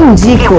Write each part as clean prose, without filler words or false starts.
indico.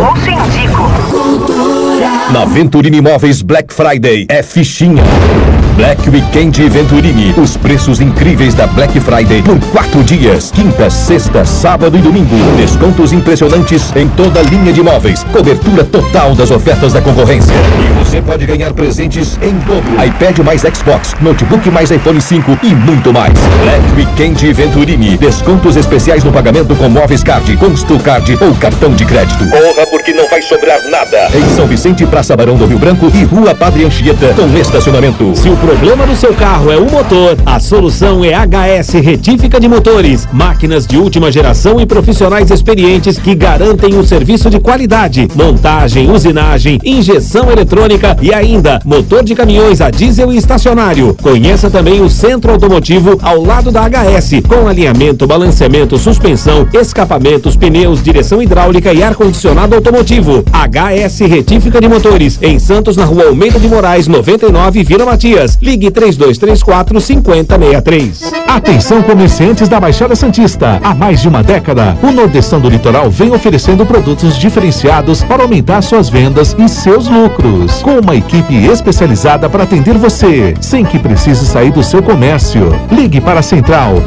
Na Venturini Imóveis Black Friday é fichinha. Black Weekend Venturini. Os preços incríveis da Black Friday por 4 dias. Quinta, sexta, sábado e domingo. Descontos impressionantes em toda a linha de imóveis. Cobertura total das ofertas da concorrência. E você pode ganhar presentes em dobro. iPad mais Xbox, notebook mais iPhone 5 e muito mais. Black Weekend Venturini. Descontos especiais no pagamento com Móveis Card, Construcard ou cartão de crédito. Corra porque não vai sobrar nada. Em São Vicente, Praça Barão do Rio Branco e Rua Padre Anchieta com estacionamento. Se o problema do seu carro é o motor, a solução é HS Retífica de Motores. Máquinas de última geração e profissionais experientes que garantem um serviço de qualidade. Montagem, usinagem, injeção eletrônica e ainda motor de caminhões a diesel e estacionário. Conheça também o Centro Automotivo ao lado da HS, com alinhamento, balanceamento, suspensão, escapamentos, pneus, direção hidráulica e ar-condicionado automotivo. HS Retífica de Motores, em Santos, na Rua Almeida de Moraes, 99, Vila Matias. Ligue 3234-5063. Atenção, comerciantes da Baixada Santista. Há mais de uma década, o Nordestão do Litoral vem oferecendo produtos diferenciados para aumentar suas vendas e seus lucros. Com uma equipe especializada para atender você, sem que precise sair do seu comércio. Ligue para a Central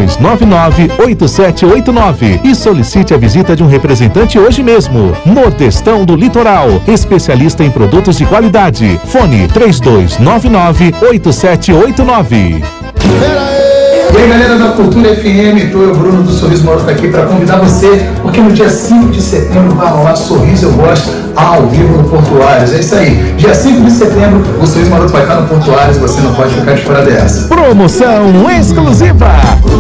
3299-8789 e solicite a visita de um representante hoje mesmo. Nordestão do Litoral, especialista em produtos de qualidade. Fone 3299-8789. E aí, galera da Cultura FM, eu, Bruno do Sorriso Maroto aqui para convidar você, porque no dia 5 de setembro vai rolar Sorriso Eu Gosto ao vivo no Portuários. É isso aí, dia 5 de setembro o Sorriso Maroto vai estar no Portuários e você não pode ficar de fora dessa. Promoção exclusiva.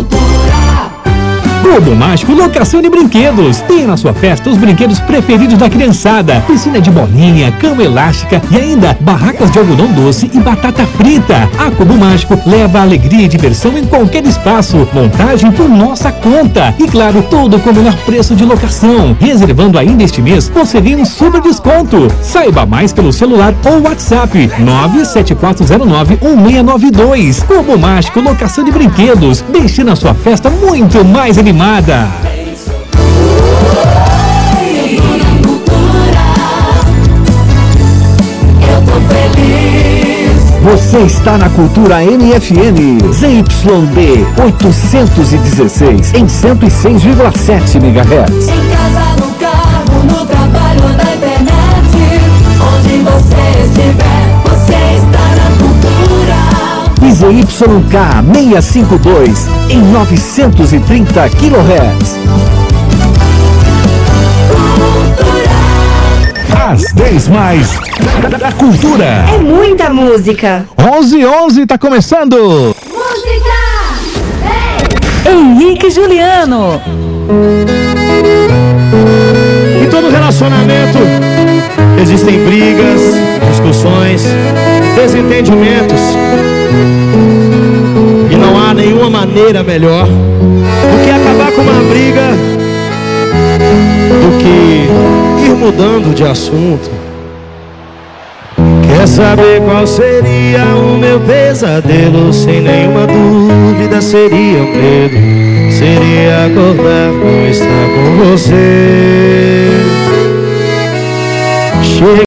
Globo Mágico Locação de Brinquedos. Tem na sua festa os brinquedos preferidos da criançada. Piscina de bolinha, cama elástica e ainda barracas de algodão doce e batata frita. A Globo Mágico leva alegria e diversão em qualquer espaço. Montagem por nossa conta. E claro, tudo com o melhor preço de locação. Reservando ainda este mês, você ganha um super desconto. Saiba mais pelo celular ou WhatsApp 97409-1692. Globo Mágico Locação de Brinquedos. Deixe na sua festa muito mais animada. Você está na Cultura MFM. ZYD 816 em 106,7 MHz. Em casa, no carro, no trabalho, na internet. Onde você estiver, você está na Cultura. ZYK 652 em 930 kHz. As 10 mais da cultura. É muita música. 11:11 tá começando. Música! Henrique e Juliano. Em todo relacionamento existem brigas, discussões, desentendimentos. E não há nenhuma maneira melhor do que acabar com uma briga, do que ir mudando de assunto. Quer saber qual seria o meu pesadelo? Sem nenhuma dúvida seria o medo. Seria acordar, não estar com você.